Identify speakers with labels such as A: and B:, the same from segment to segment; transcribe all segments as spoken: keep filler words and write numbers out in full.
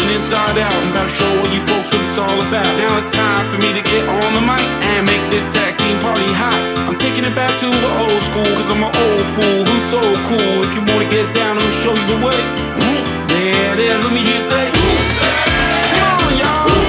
A: and inside out. I'm about to show all you folks what it's all about. Now it's time for me to get on the mic and make this tag team party hot. I'm taking it back to the old school, cause I'm an old fool who's so cool. If you wanna get down, I'm gonna show you the way. There it is, let me hear you say, come on y'all.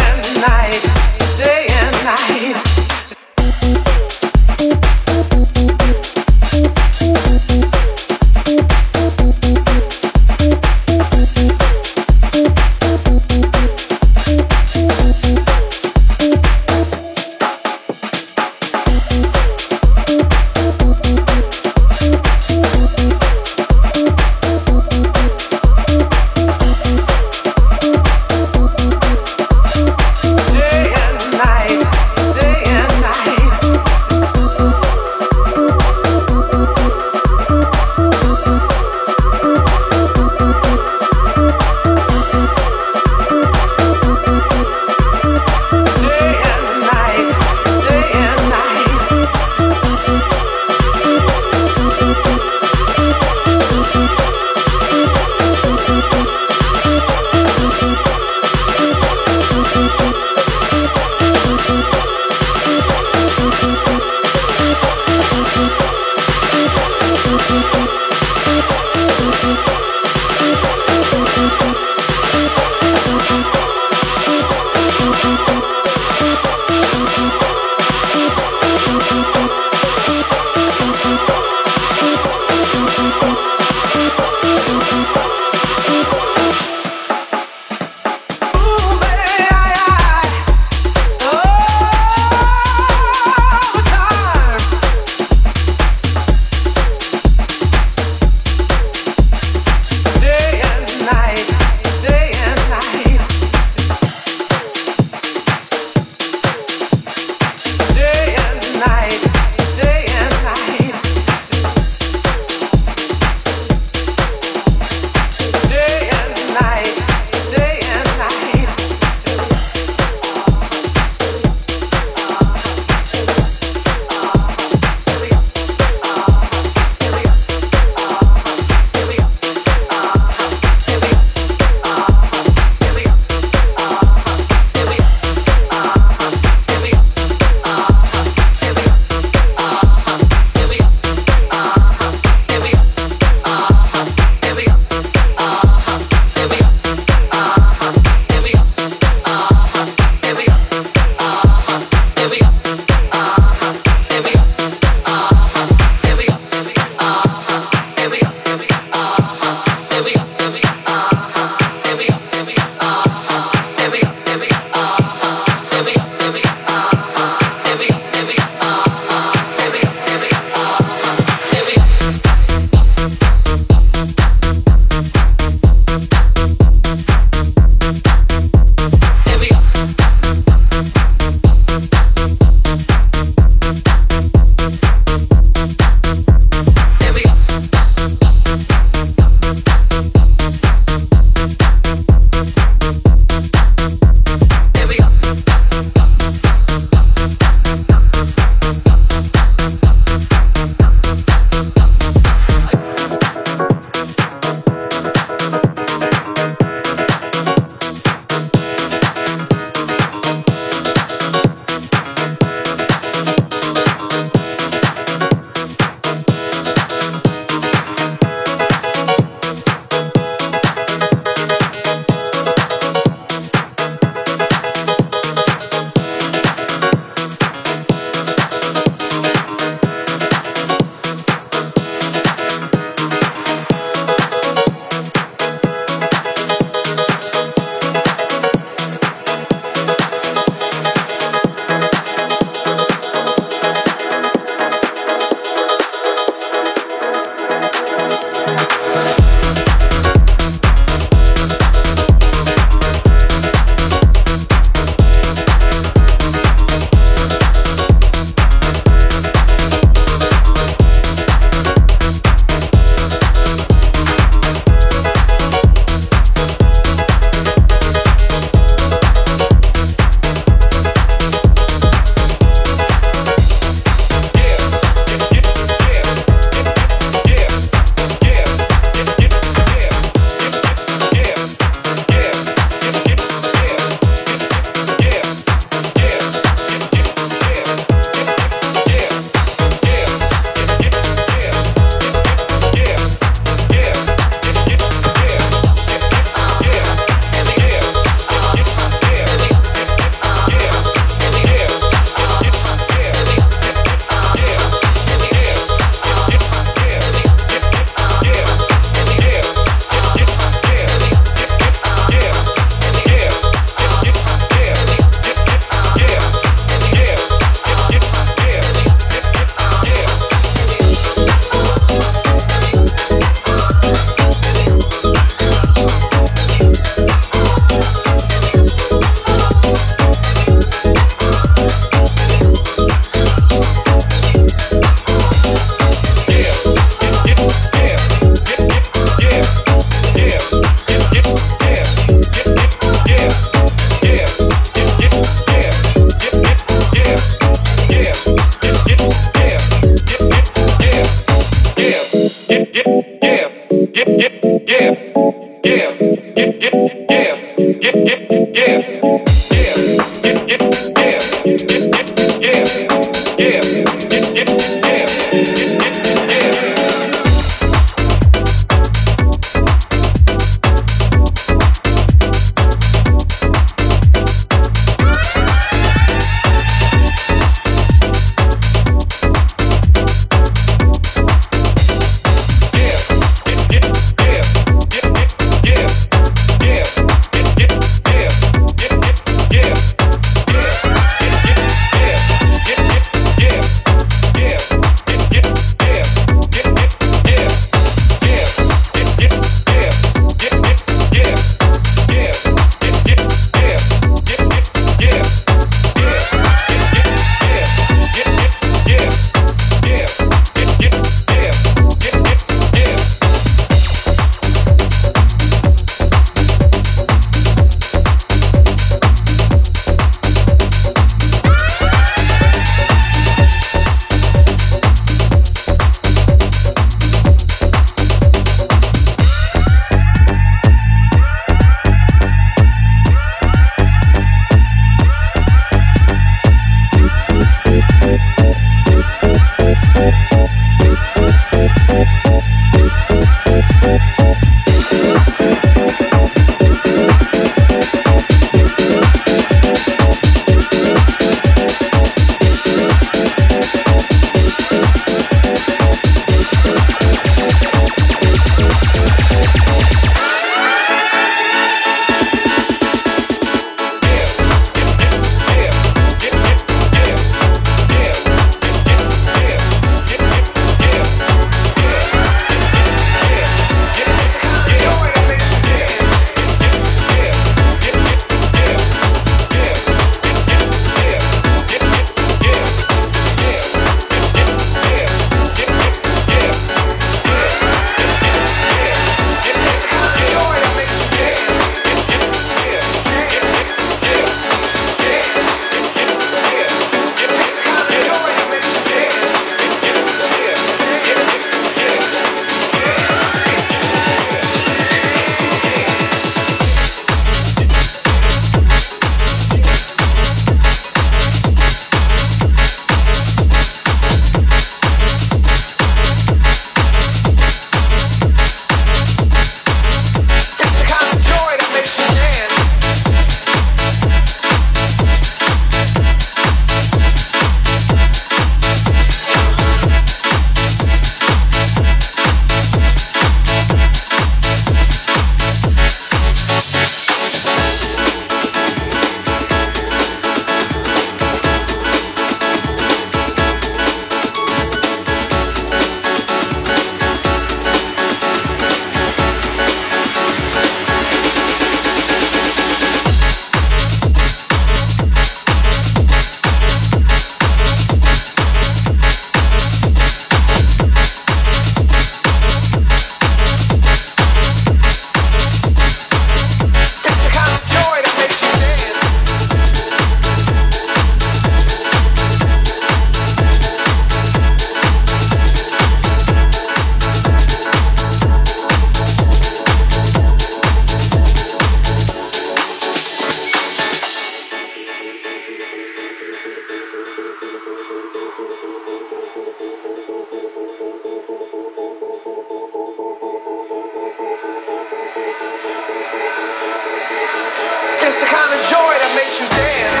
B: makes you dance.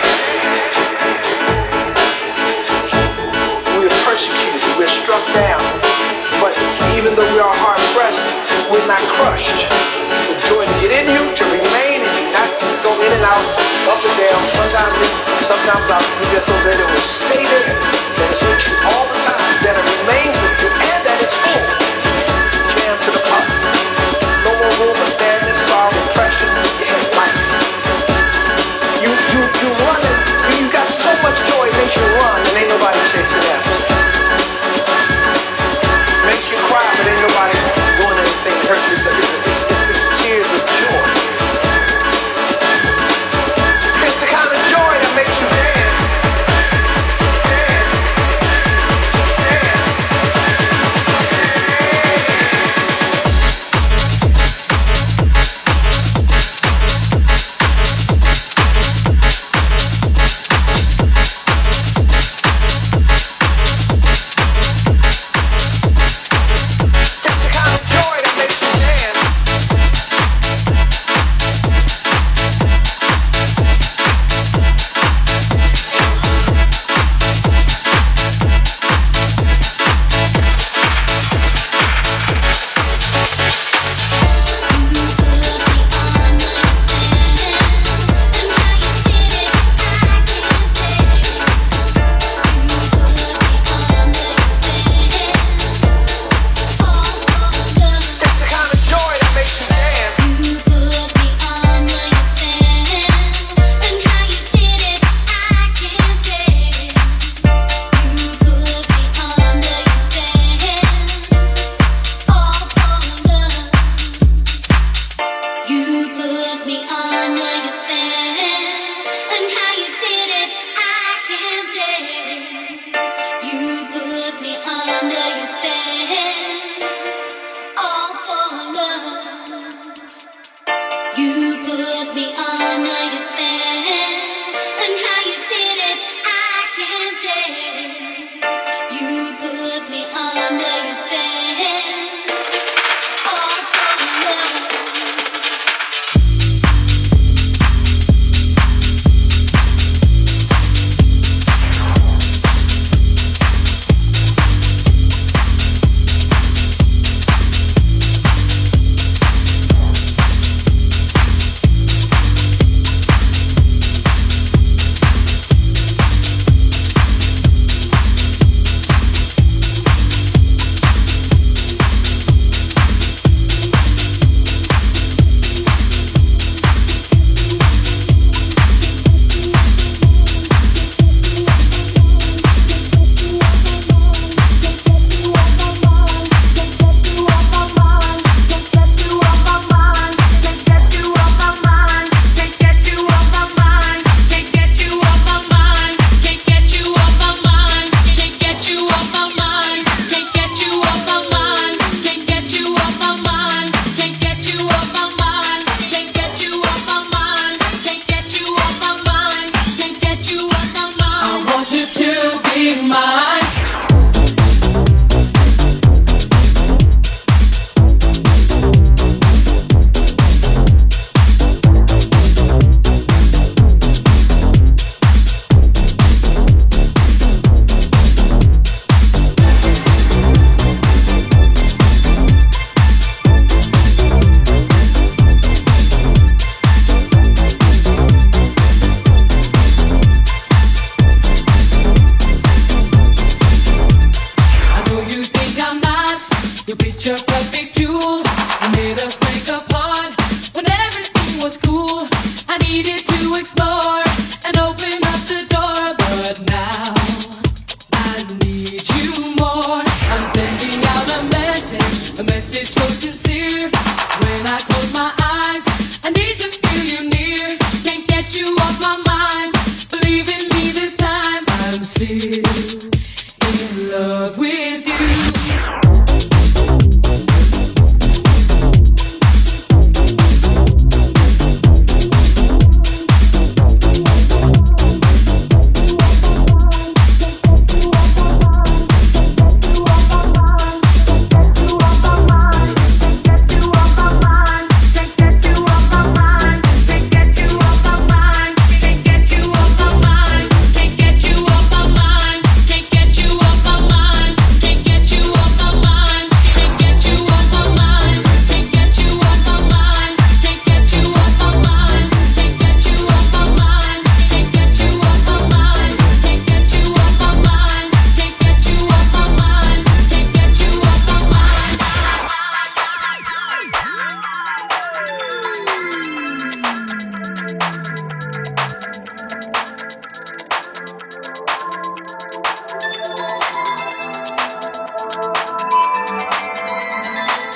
B: We are persecuted, we're struck down. But even though we are hard pressed, we're not crushed. The joy to get in you, to remain, and not go in and out, up and down. Sometimes it, sometimes out. We just know that it will stay there. That it's with you all the time. That it remains with you and that it's full. Jam to the pop. No more room for sadness, sorrow, depression. You have life. You you you running. You got so much joy, it makes you run, and ain't nobody chasing after. Makes you cry, but ain't nobody doing anything to hurt you. It's, it's, it's, it's tears of joy. It's the kind of joy that makes you dance. Dance.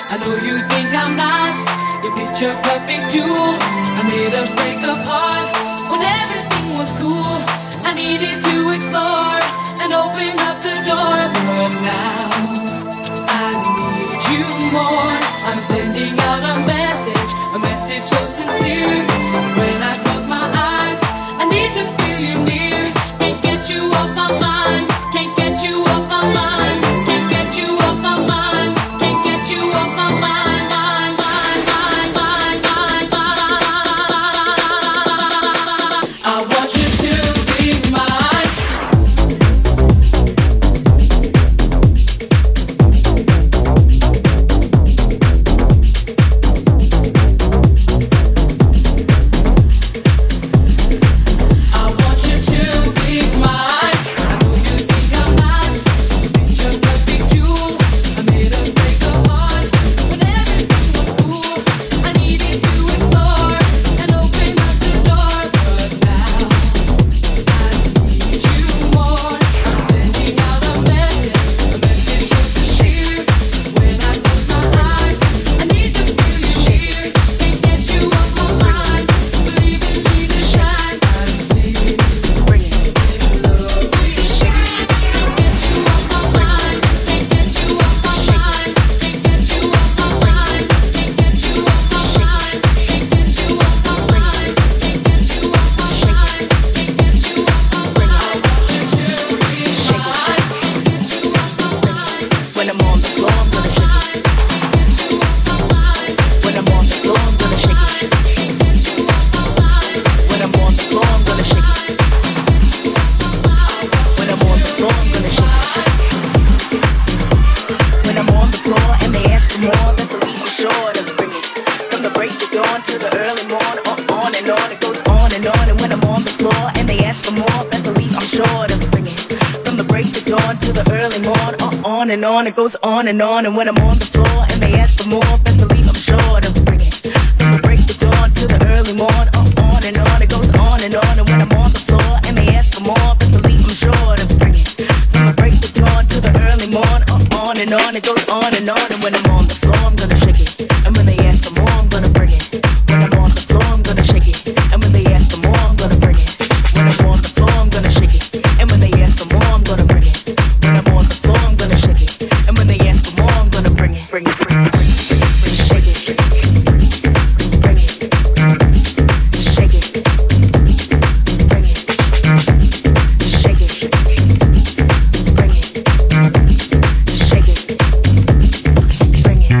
C: I know you think I'm not your picture perfect jewel. I made us break apart when everything was cool. I needed to explore and open up the door, but now I need you more. I'm sending out a message, a message so sincere. When I close my eyes, I need to feel you near. Can't get you off my mind, can't get you off my mind, can't get you off my mind, can't get you off my mind, mind, mind, mind, mind, mind, mind. I want you to be mine.
D: And on, it goes on and on. And when I'm on the floor and they ask for more, best believe I'm sure to bring it. From the break of dawn to the early morn, uh, on and on, it goes on and on. And when I'm on the floor and they ask for more, best believe I'm sure to bring it. From the break of dawn to the early morn, uh, on and on, it goes on and on. And when I'm on the floor, I'm gonna shake it. And when they ask for more, I'm gonna bring it. When I'm on the floor, I'm gonna shake it. And when they ask for more, I'm gonna bring it. When I'm on the floor, I'm gonna shake it. And when they ask for more, I'm gonna bring it. When I'm on the floor, I'm gonna shake it. And when they ask for more, I'm gonna bring it, bring it, bring it, bring it, bring it, bring it, shake it, bring it, shake it, bring it, shake it, bring it, shake it, bring it.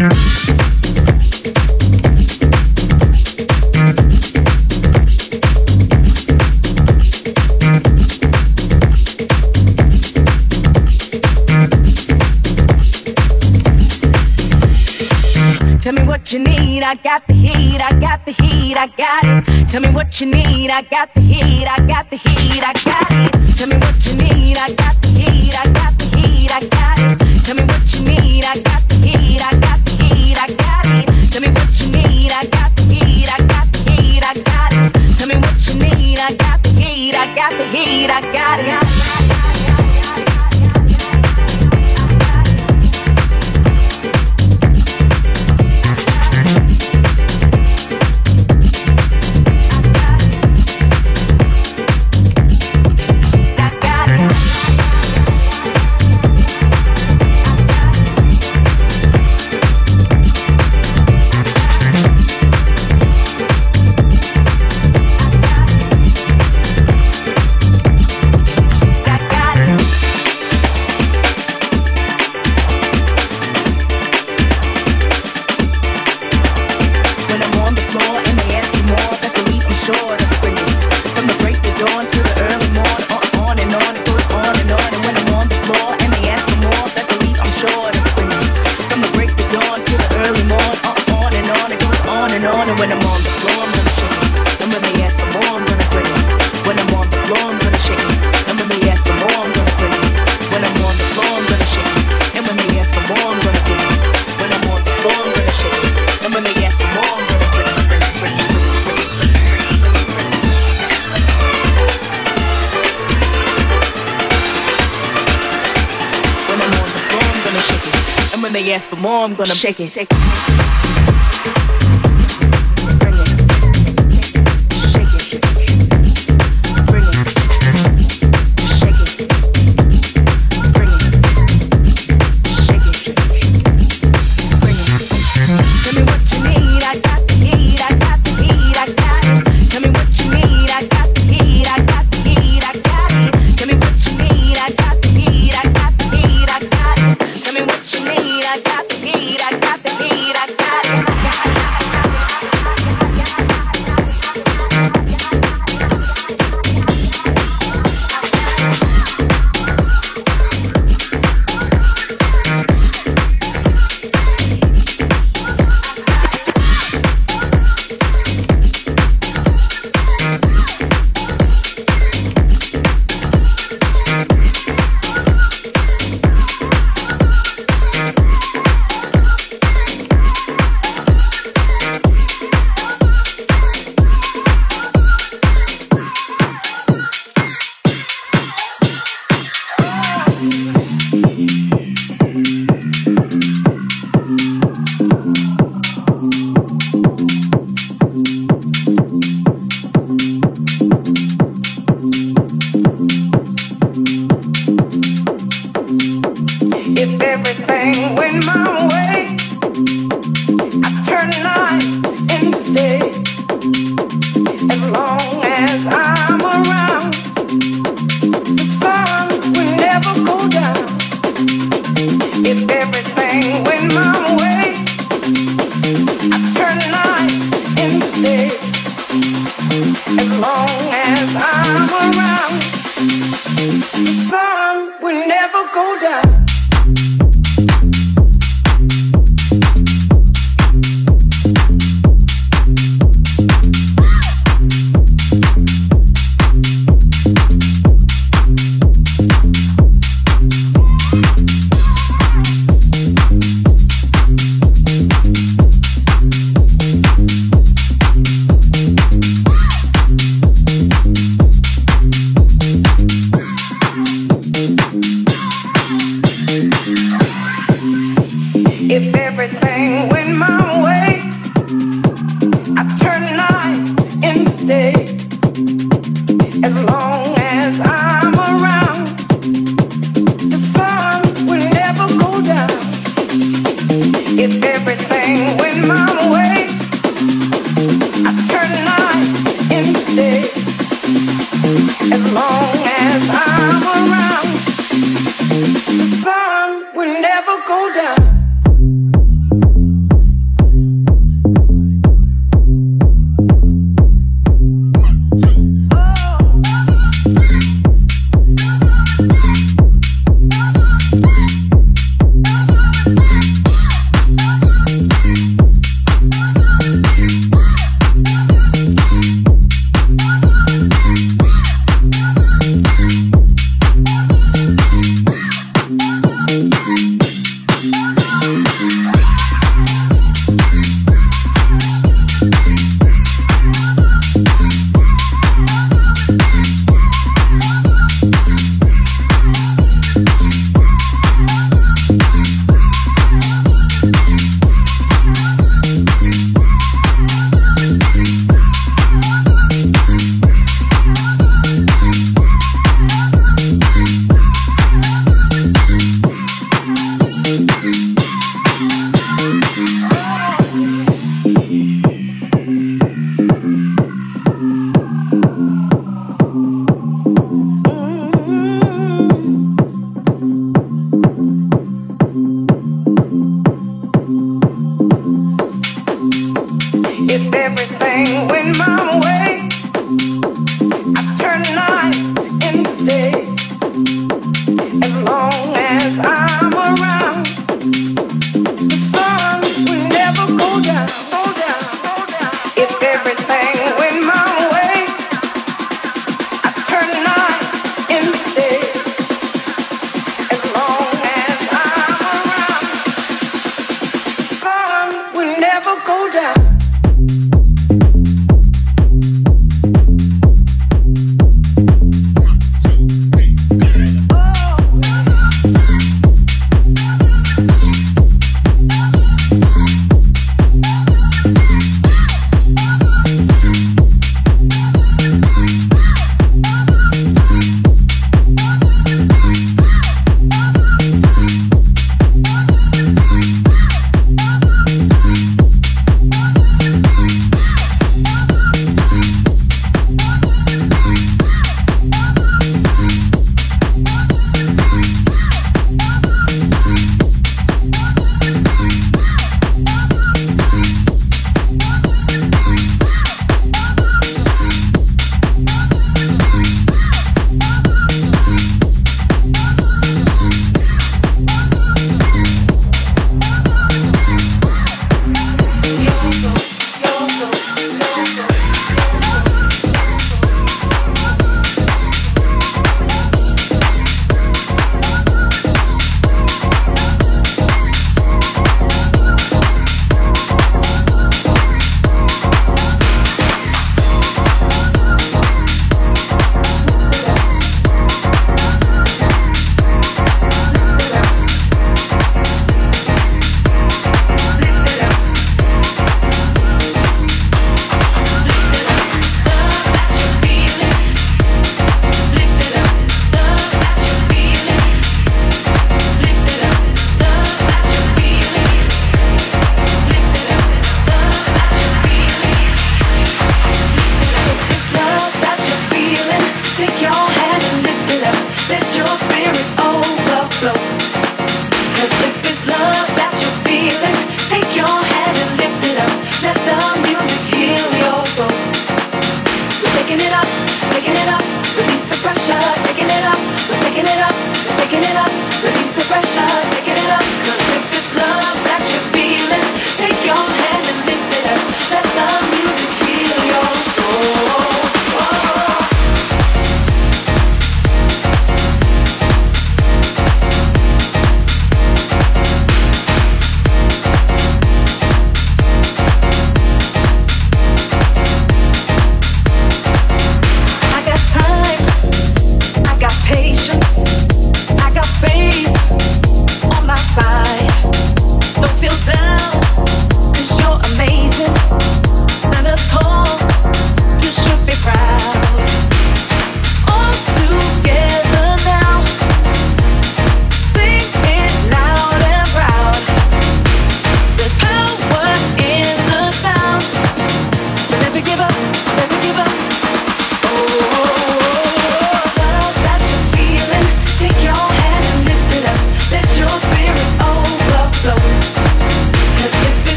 D: Tell me what you need, I got the heat, I got the heat, I got it. Tell me what you need, I got the heat, I got the heat, I got it. Tell me what you need, I got the heat, I got the heat, I got it. Tell me what you need, I got the heat, I got the heat, I got it. Tell me what you need, I got the heat, I got the heat, I got it. Tell me what you need, I got the heat, I got the heat, I got it. And when they ask for more, I'm gonna shake it. Shake it.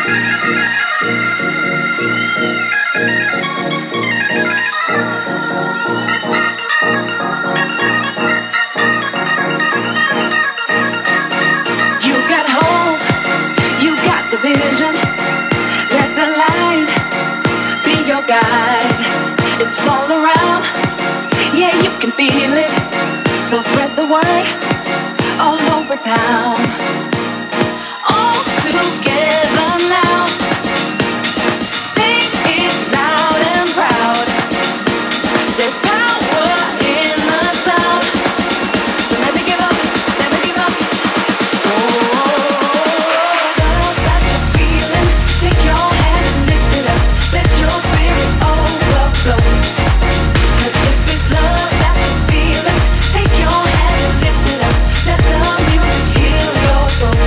D: vision. Let the light be your guide. It's all around, yeah, you can feel it. So spread the word all over town. All together now, sing it loud and proud. There's power in the sound, so never give up, never give up. So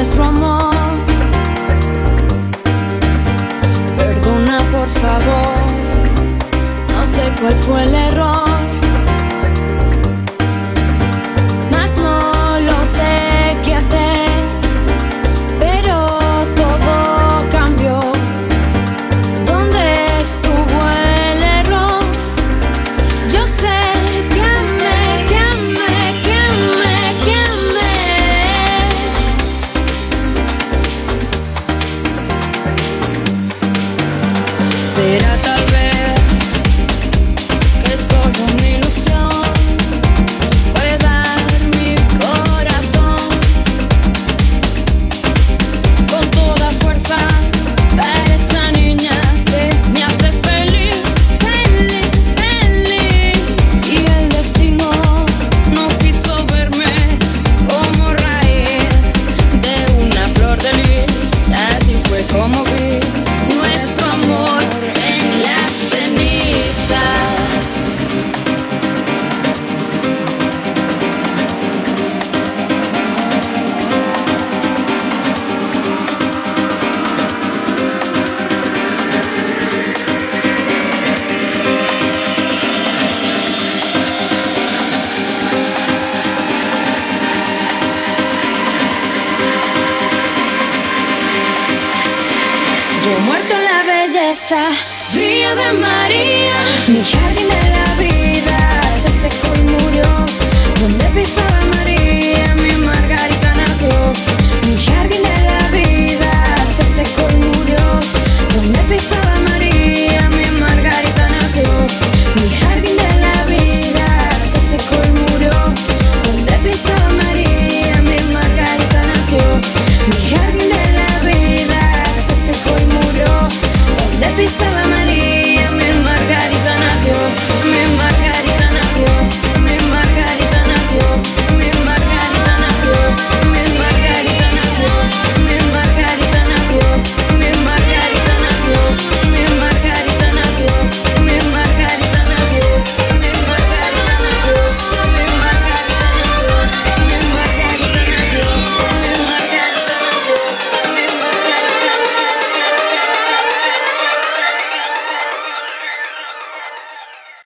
E: nuestro amor. Perdona por favor, no sé cuál fue el error, mas no lo sé qué hacer, pero todo cambió. ¿Dónde estuvo el error? Yo sé que amé, que amé, que amé, que amé. Será tal vez que solo una ilusión puede dar mi corazón con toda fuerza para esa niña que me hace feliz, feliz, feliz. Y el destino no quiso verme como raíz de una flor de lis. Así fue como vi nuestro amor en las cenizas. Yo muerto en la belleza fría de María, mi jardín de la vida se secó y murió donde pisaba María.